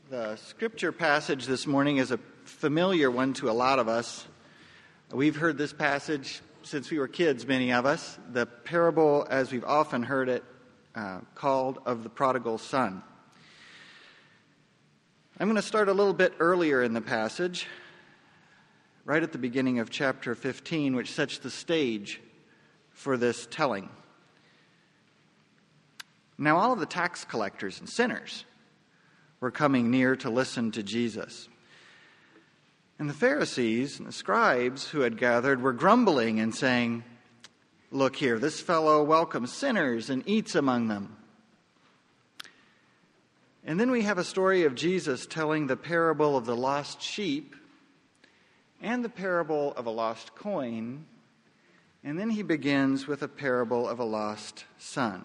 The scripture passage this morning is a familiar one to a lot of us. We've heard this passage since we were kids, many of us. The parable, as we've often heard it called, of the prodigal son. I'm going to start a little bit earlier in the passage, right at the beginning of chapter 15, which sets the stage for this telling. Now all of the tax collectors and sinners were coming near to listen to Jesus. And the Pharisees and the scribes who had gathered were grumbling and saying, "Look here, this fellow welcomes sinners and eats among them." And then we have a story of Jesus telling the parable of the lost sheep and the parable of a lost coin. And then he begins with a parable of a lost son.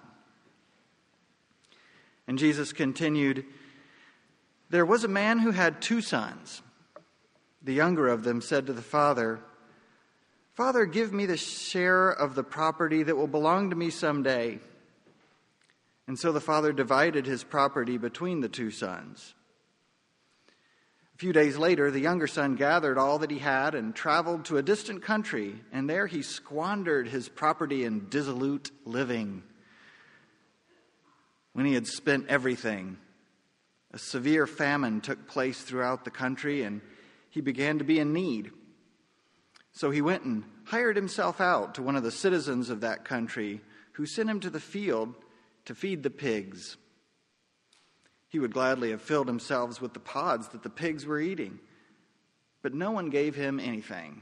And Jesus continued, "There was a man who had 2 sons. The younger of them said to the father, 'Father, give me the share of the property that will belong to me someday.' And so the father divided his property between the 2 sons. A few days later, the younger son gathered all that he had and traveled to a distant country, and there he squandered his property in dissolute living. When he had spent everything, a severe famine took place throughout the country, and he began to be in need. So he went and hired himself out to one of the citizens of that country, who sent him to the field to feed the pigs. He would gladly have filled himself with the pods that the pigs were eating, but no one gave him anything.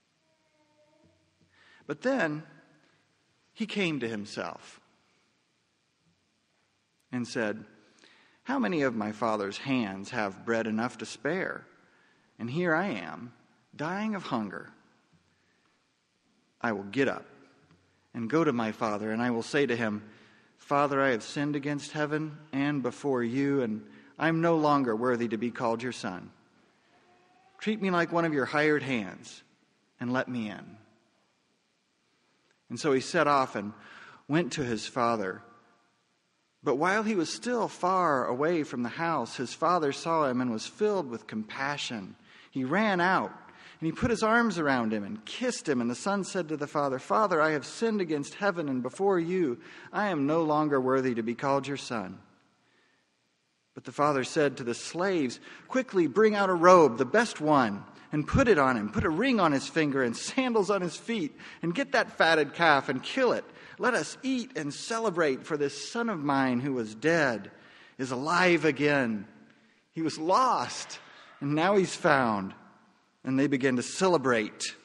But then he came to himself and said, 'How many of my father's hands have bread enough to spare? And here I am, dying of hunger. I will get up and go to my father, and I will say to him, Father, I have sinned against heaven and before you, and I am no longer worthy to be called your son. Treat me like one of your hired hands, and let me in.' And so he set off and went to his father. But while he was still far away from the house, his father saw him and was filled with compassion. He ran out, and he put his arms around him and kissed him. And the son said to the father, 'Father, I have sinned against heaven and before you. I am no longer worthy to be called your son.' But the father said to the slaves, 'Quickly bring out a robe, the best one, and put it on him. Put a ring on his finger and sandals on his feet, and get that fatted calf and kill it. Let us eat and celebrate, for this son of mine who was dead is alive again. He was lost, and now he's found.' And they began to celebrate.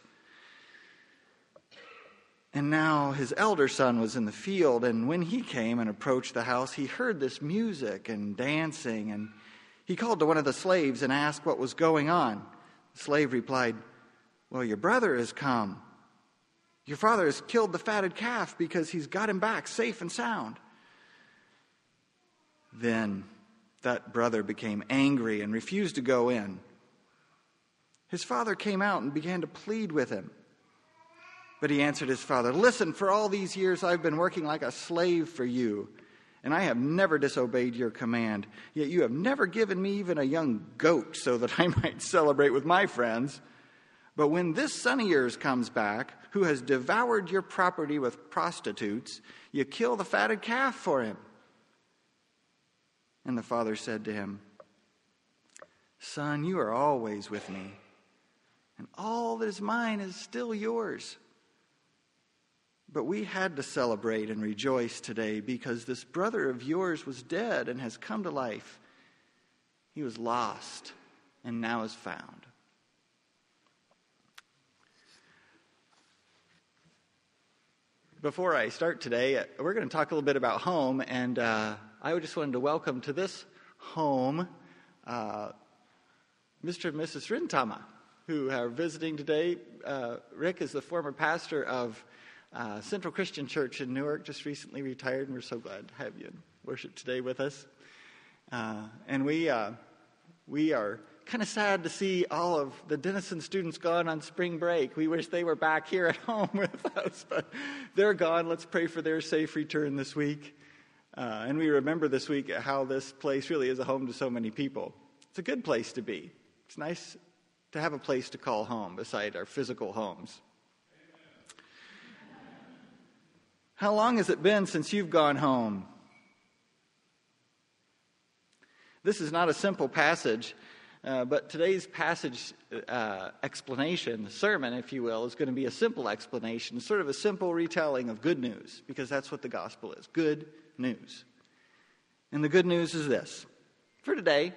And now his elder son was in the field, and when he came and approached the house, he heard this music and dancing, and he called to one of the slaves and asked what was going on. The slave replied, 'Well, your brother has come. Your father has killed the fatted calf because he's got him back safe and sound.' Then that brother became angry and refused to go in. His father came out and began to plead with him. But he answered his father, 'Listen, for all these years I've been working like a slave for you, and I have never disobeyed your command. Yet you have never given me even a young goat so that I might celebrate with my friends. But when this son of yours comes back, who has devoured your property with prostitutes, you kill the fatted calf for him.' And the father said to him, 'Son, you are always with me, and all that is mine is still yours. But we had to celebrate and rejoice today because this brother of yours was dead and has come to life. He was lost and now is found.'" Before I start today, we're going to talk a little bit about home, and I just wanted to welcome to this home Mr. and Mrs. Rintama, who are visiting today. Rick is the former pastor of Central Christian Church in Newark, just recently retired, and we're so glad to have you in worship today with us. And we are kind of sad to see all of the Denison students gone on spring break. We wish they were back here at home with us, but they're gone. Let's pray for their safe return this week. And we remember this week how this place really is a home to so many people. It's a good place to be. It's nice to have a place to call home beside our physical homes. How long has it been since you've gone home? This is not a simple passage, but today's passage explanation, the sermon, if you will, is going to be a simple explanation, sort of a simple retelling of good news, because that's what the gospel is, good news. And the good news is this. For today,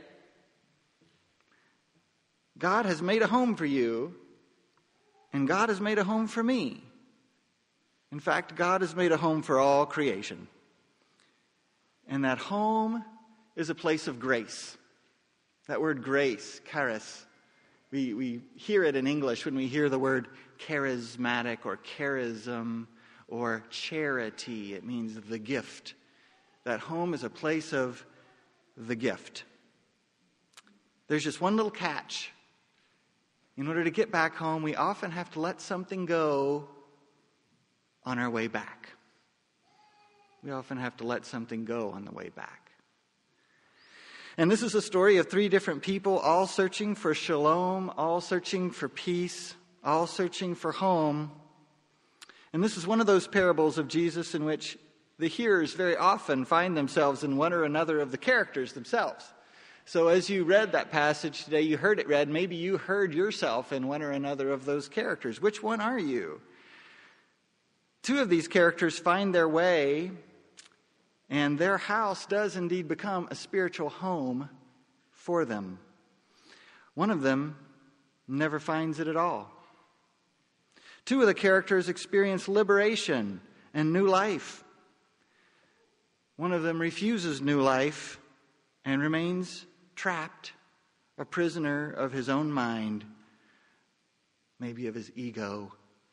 God has made a home for you, and God has made a home for me. In fact, God has made a home for all creation. And that home is a place of grace. That word grace, charis, we hear it in English when we hear the word charismatic or charism or charity. It means the gift. That home is a place of the gift. There's just one little catch. In order to get back home, we often have to let something go on our way back. We often have to let something go on the way back. And this is a story of 3 different people, all searching for shalom, all searching for peace, all searching for home. And this is one of those parables of Jesus in which the hearers very often find themselves in one or another of the characters themselves. So as you read that passage today, you heard it read, maybe you heard yourself in one or another of those characters. Which one are you? 2 of these characters find their way, and their house does indeed become a spiritual home for them. One of them never finds it at all. 2 of the characters experience liberation and new life. One of them refuses new life and remains trapped, a prisoner of his own mind, maybe of his ego.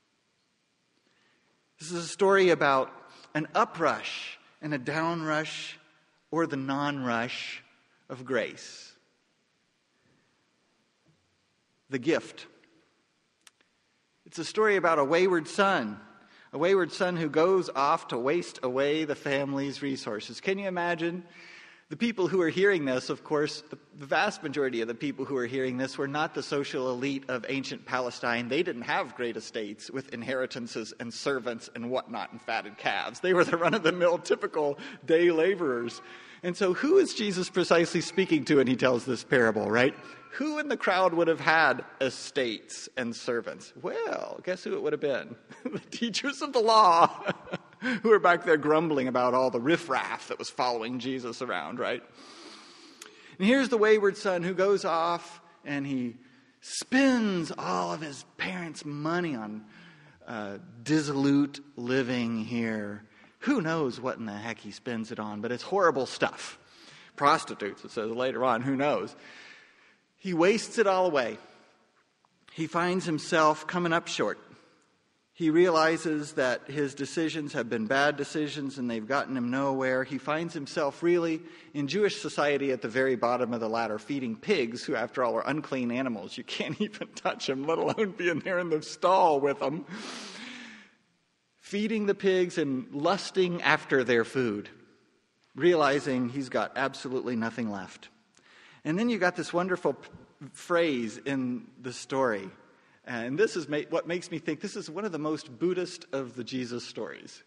This is a story about an uprush and a downrush, or the non-rush of grace. The gift. It's a story about a wayward son who goes off to waste away the family's resources. Can you imagine? The people who are hearing this, of course, the vast majority of the people who are hearing this were not the social elite of ancient Palestine. They didn't have great estates with inheritances and servants and whatnot and fatted calves. They were the run-of-the-mill typical day laborers. And so who is Jesus precisely speaking to when he tells this parable, right? Who in the crowd would have had estates and servants? Well, guess who it would have been? The teachers of the law. Who are back there grumbling about all the riffraff that was following Jesus around, right? And here's the wayward son who goes off and he spends all of his parents' money on dissolute living here. Who knows what in the heck he spends it on, but it's horrible stuff. Prostitutes, it says later on, who knows? He wastes it all away. He finds himself coming up short. He realizes that his decisions have been bad decisions and they've gotten him nowhere. He finds himself really in Jewish society at the very bottom of the ladder, feeding pigs, who after all are unclean animals. You can't even touch them, let alone be in there in the stall with them. Feeding the pigs and lusting after their food, realizing he's got absolutely nothing left. And then you got this wonderful phrase in the story. And this is what makes me think this is one of the most Buddhist of the Jesus stories.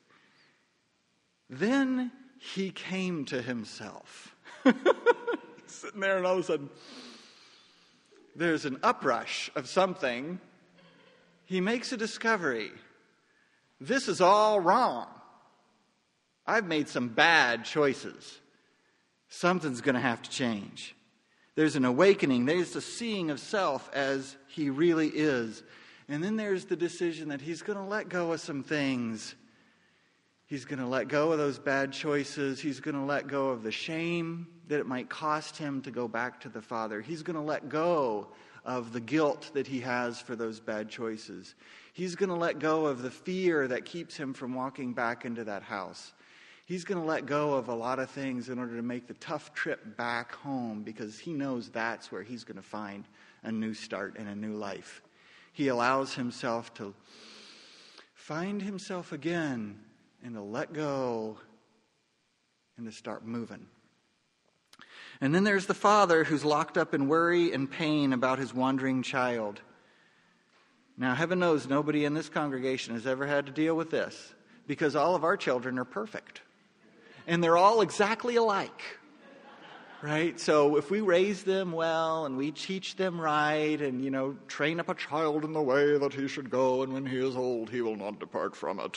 Then he came to himself. Sitting there and all of a sudden, there's an uprush of something. He makes a discovery. This is all wrong. I've made some bad choices. Something's going to have to change. There's an awakening. There's a seeing of self as he really is. And then there's the decision that he's going to let go of some things. He's going to let go of those bad choices. He's going to let go of the shame that it might cost him to go back to the Father. He's going to let go of the guilt that he has for those bad choices. He's going to let go of the fear that keeps him from walking back into that house. He's going to let go of a lot of things in order to make the tough trip back home, because he knows that's where he's going to find a new start and a new life. He allows himself to find himself again and to let go and to start moving. And then there's the father who's locked up in worry and pain about his wandering child. Now, heaven knows nobody in this congregation has ever had to deal with this, because all of our children are perfect. And they're all exactly alike. Right? So if we raise them well and we teach them right and, train up a child in the way that he should go, and when he is old, he will not depart from it.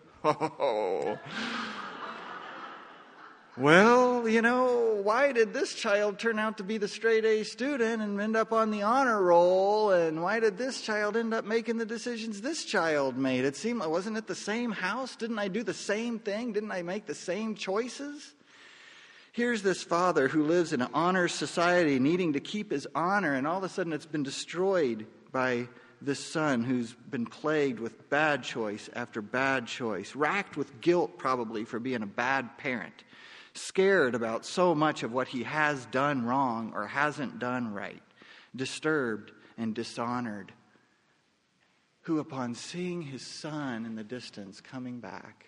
Well, why did this child turn out to be the straight A student and end up on the honor roll? And why did this child end up making the decisions this child made? It seemed like, wasn't it the same house? Didn't I do the same thing? Didn't I make the same choices? Here's this father who lives in an honor society needing to keep his honor, and all of a sudden it's been destroyed by this son who's been plagued with bad choice after bad choice, racked with guilt probably for being a bad parent, scared about so much of what he has done wrong or hasn't done right, disturbed and dishonored, who upon seeing his son in the distance coming back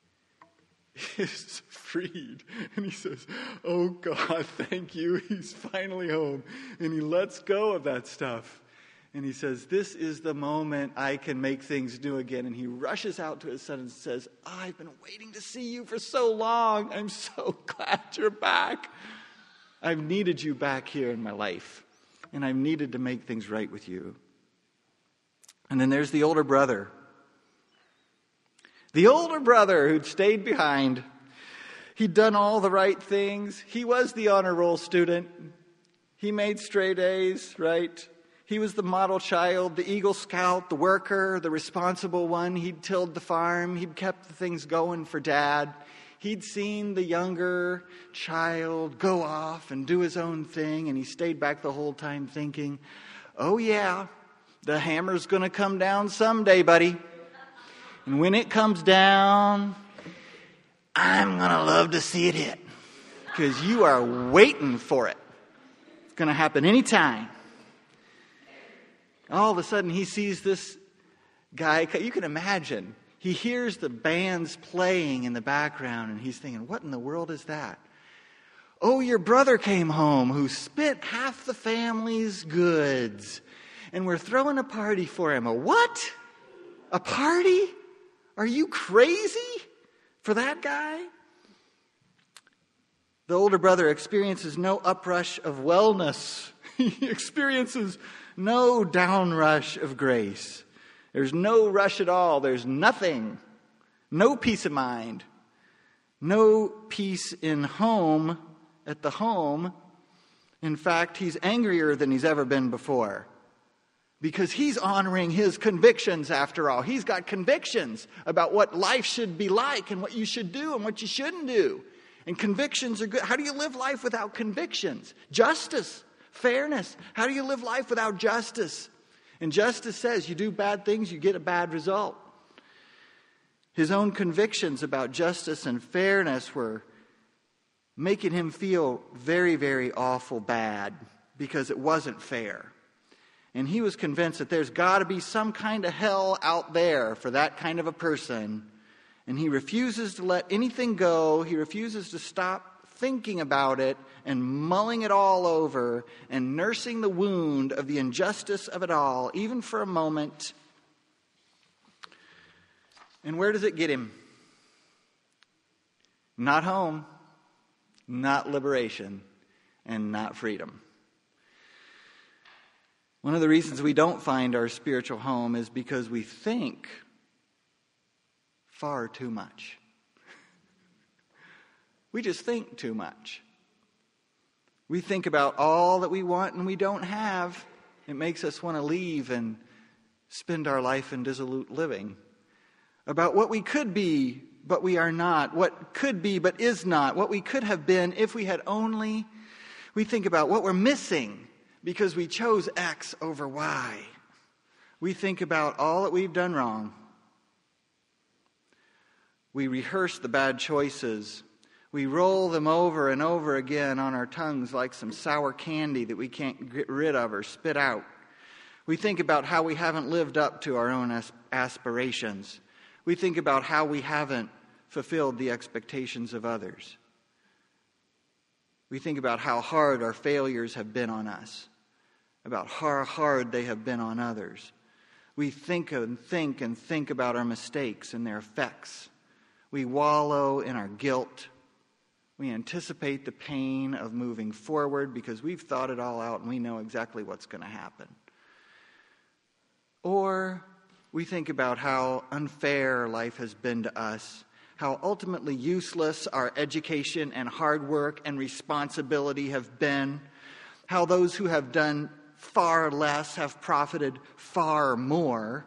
is freed. And he says, "Oh God, thank you. He's finally home." And he lets go of that stuff. And he says, "This is the moment I can make things new again." And he rushes out to his son and says, "I've been waiting to see you for so long. I'm so glad you're back. I've needed you back here in my life. And I've needed to make things right with you." And then there's the older brother. The older brother who'd stayed behind. He'd done all the right things. He was the honor roll student. He made straight A's, right? He was the model child, the Eagle Scout, the worker, the responsible one. He'd tilled the farm. He'd kept the things going for Dad. He'd seen the younger child go off and do his own thing, and he stayed back the whole time thinking, "Oh yeah, the hammer's going to come down someday, buddy. And when it comes down, I'm going to love to see it hit, because you are waiting for it. It's going to happen anytime." All of a sudden, he sees this guy. You can imagine. He hears the bands playing in the background, and he's thinking, what in the world is that? "Oh, your brother came home who spent half the family's goods, and we're throwing a party for him." "A what? A party? Are you crazy for that guy?" The older brother experiences no uprush of wellness. He experiences no downrush of grace. There's no rush at all. There's nothing. No peace of mind. No peace in home, at the home. In fact, he's angrier than he's ever been before, because he's honoring his convictions after all. He's got convictions about what life should be like and what you should do and what you shouldn't do. And convictions are good. How do you live life without convictions? Justice. Fairness. How do you live life without justice? And justice says you do bad things, you get a bad result. His own convictions about justice and fairness were making him feel very, very awful bad, because it wasn't fair. And he was convinced that there's got to be some kind of hell out there for that kind of a person. And he refuses to let anything go. He refuses to stop thinking about it and mulling it all over and nursing the wound of the injustice of it all, even for a moment. And where does it get him? Not home, not liberation, and not freedom. One of the reasons we don't find our spiritual home is because we think far too much. We just think too much. We think about all that we want and we don't have. It makes us want to leave and spend our life in dissolute living. About what we could be, but we are not. What could be, but is not. What we could have been if we had only. We think about what we're missing because we chose X over Y. We think about all that we've done wrong. We rehearse the bad choices. We roll them over and over again on our tongues like some sour candy that we can't get rid of or spit out. We think about how we haven't lived up to our own aspirations. We think about how we haven't fulfilled the expectations of others. We think about how hard our failures have been on us, about how hard they have been on others. We think and think and think about our mistakes and their effects. We wallow in our guilt. We anticipate the pain of moving forward because we've thought it all out and we know exactly what's going to happen. Or we think about how unfair life has been to us, how ultimately useless our education and hard work and responsibility have been, how those who have done far less have profited far more,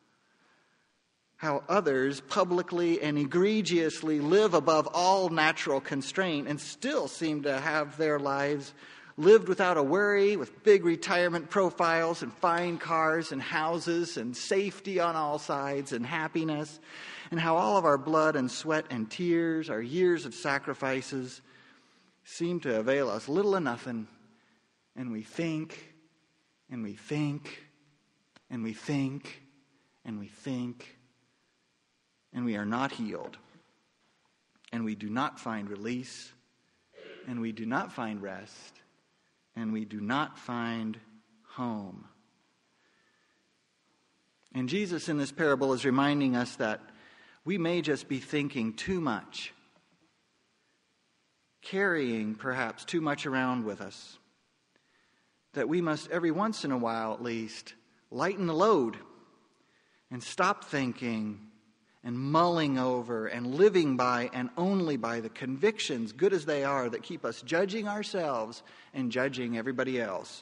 how others publicly and egregiously live above all natural constraint and still seem to have their lives lived without a worry, with big retirement profiles and fine cars and houses and safety on all sides and happiness, and how all of our blood and sweat and tears, our years of sacrifices, seem to avail us little or nothing, and we think, and we think, and we think, and we think, and we are not healed, and we do not find release, and we do not find rest, and we do not find home. And Jesus in this parable is reminding us that we may just be thinking too much, carrying perhaps too much around with us, that we must every once in a while at least lighten the load and stop thinking and mulling over and living by and only by the convictions, good as they are, that keep us judging ourselves and judging everybody else.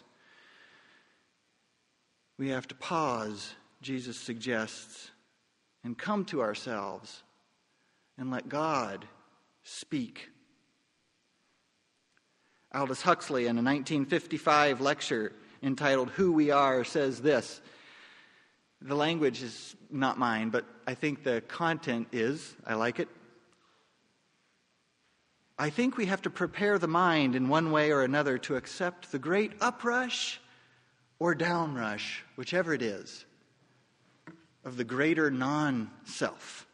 We have to pause, Jesus suggests, and come to ourselves and let God speak. Aldous Huxley, in a 1955 lecture entitled "Who We Are," says this. The language is not mine, but I think the content is. I like it. I think we have to prepare the mind in one way or another to accept the great uprush or downrush, whichever it is, of the greater non-self.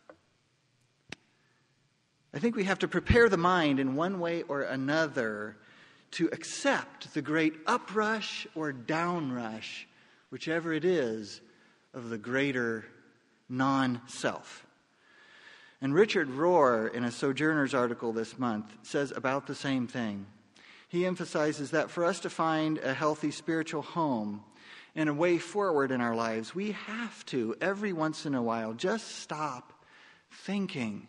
I think we have to prepare the mind in one way or another to accept the great uprush or downrush, whichever it is, of the greater non-self. And Richard Rohr, in a Sojourners article this month, says about the same thing. He emphasizes that for us to find a healthy spiritual home and a way forward in our lives, we have to, every once in a while, just stop thinking.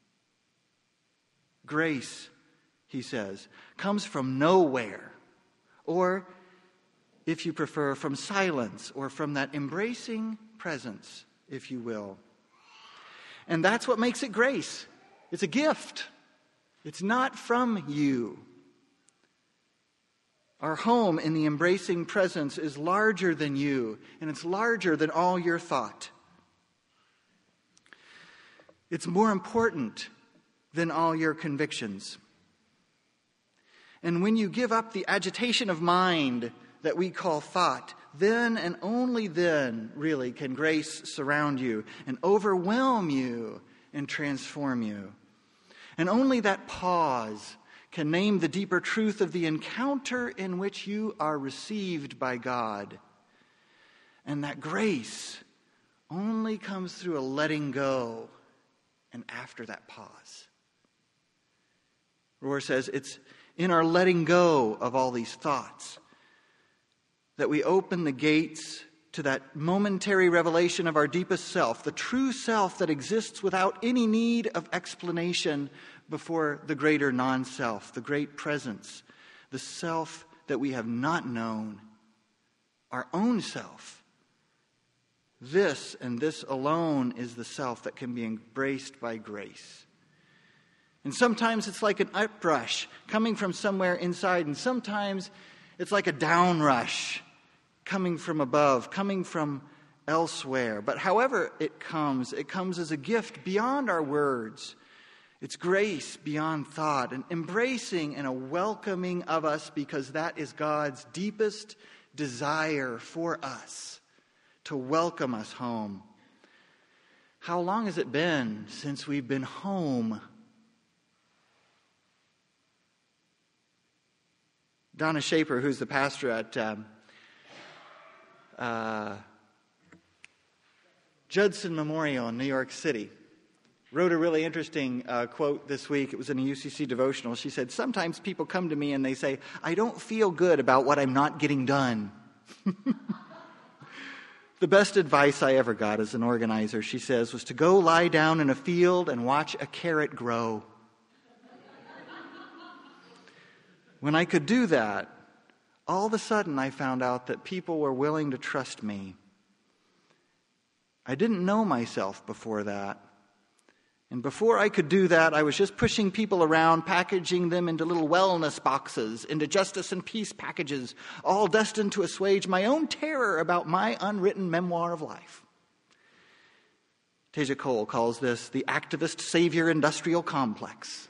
Grace, he says, comes from nowhere, or, if you prefer, from silence, or from that embracing presence, if you will. And that's what makes it grace. It's a gift. It's not from you. Our home in the embracing presence is larger than you, and it's larger than all your thought. It's more important than all your convictions. And when you give up the agitation of mind that we call thought, then and only then, really, can grace surround you and overwhelm you and transform you. And only that pause can name the deeper truth of the encounter in which you are received by God. And that grace only comes through a letting go and after that pause. Rohr says it's in our letting go of all these thoughts that we open the gates to that momentary revelation of our deepest self, the true self that exists without any need of explanation before the greater non-self, the great presence, the self that we have not known, our own self. This and this alone is the self that can be embraced by grace. And sometimes it's like an uprush coming from somewhere inside, and sometimes it's like a downrush coming from above, coming from elsewhere. But however it comes as a gift beyond our words. It's grace beyond thought, an embracing and a welcoming of us, because that is God's deepest desire for us, to welcome us home. How long has it been since we've been home? Donna Shaper, who's the pastor at Judson Memorial in New York City, wrote a really interesting quote this week. It was in a UCC devotional. She said, "Sometimes people come to me and they say, 'I don't feel good about what I'm not getting done.'" The best advice I ever got as an organizer, she says, was to go lie down in a field and watch a carrot grow. When I could do that, all of a sudden I found out that people were willing to trust me. I didn't know myself before that. And before I could do that, I was just pushing people around, packaging them into little wellness boxes, into justice and peace packages, all destined to assuage my own terror about my unwritten memoir of life. Teja Cole calls this the activist savior industrial complex.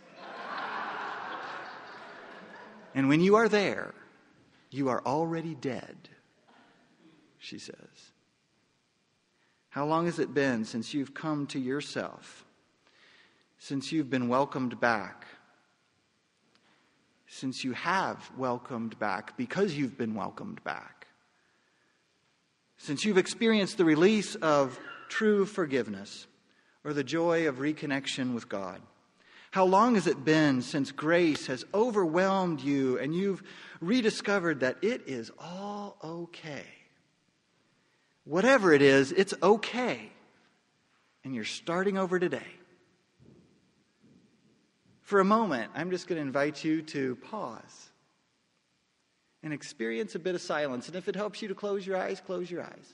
And when you are there, you are already dead, she says. How long has it been since you've come to yourself? Since you've been welcomed back? Since you have welcomed back because you've been welcomed back? Since you've experienced the release of true forgiveness or the joy of reconnection with God? How long has it been since grace has overwhelmed you and you've rediscovered that it is all okay? Whatever it is, it's okay. And you're starting over today. For a moment, I'm just going to invite you to pause and experience a bit of silence. And if it helps you to close your eyes, close your eyes.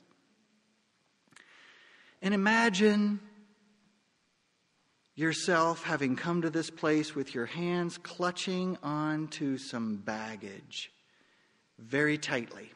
And imagine yourself having come to this place with your hands clutching onto some baggage very tightly.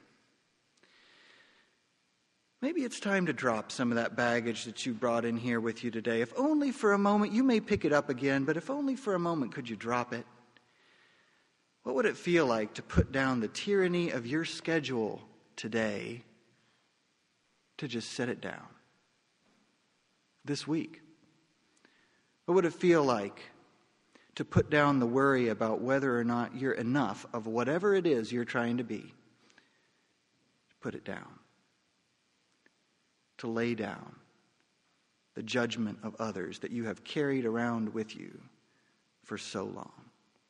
Maybe it's time to drop some of that baggage that you brought in here with you today. If only for a moment, you may pick it up again, but if only for a moment could you drop it? What would it feel like to put down the tyranny of your schedule today, to just set it down this week? What would it feel like to put down the worry about whether or not you're enough of whatever it is you're trying to be? Put it down. To lay down the judgment of others that you have carried around with you for so long.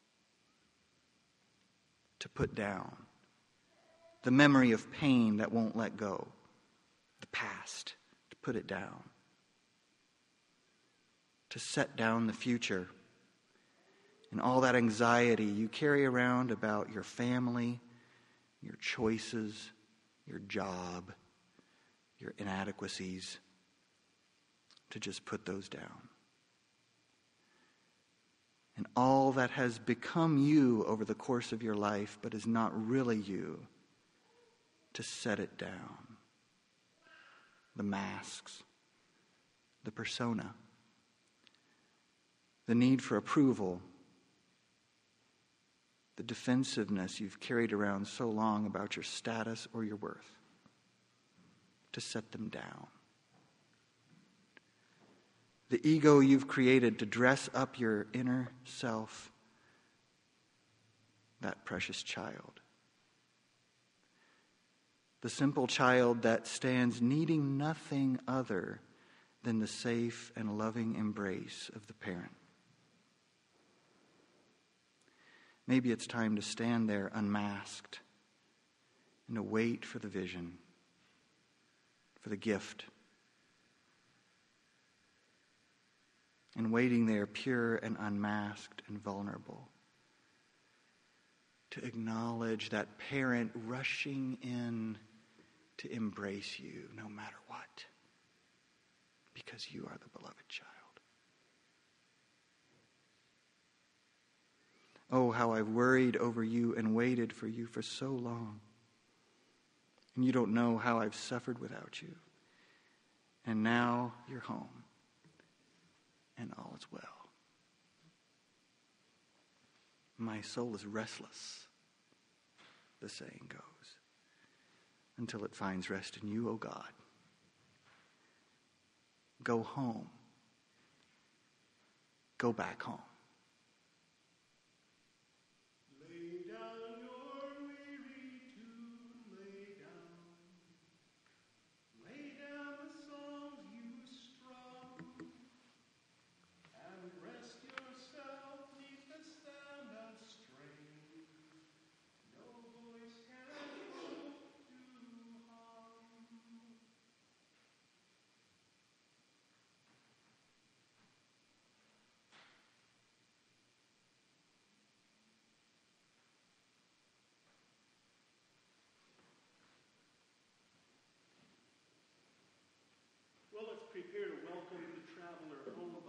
To put down the memory of pain that won't let go, the past, to put it down. To set down the future and all that anxiety you carry around about your family, your choices, your job, your inadequacies, to just put those down. And all that has become you over the course of your life but is not really you, to set it down. The masks, the persona, the need for approval, the defensiveness you've carried around so long about your status or your worth, to set them down. The ego you've created to dress up your inner self, that precious child. The simple child that stands needing nothing other than the safe and loving embrace of the parent. Maybe it's time to stand there unmasked and to wait for the vision, for the gift. And waiting there pure and unmasked and vulnerable. To acknowledge that parent rushing in to embrace you no matter what. Because you are the beloved child. Oh, how I've worried over you and waited for you for so long. And you don't know how I've suffered without you. And now you're home. And all is well. My soul is restless, the saying goes, until it finds rest in you, O God. Go home. Go back home. Lay down your prepare to welcome the traveler home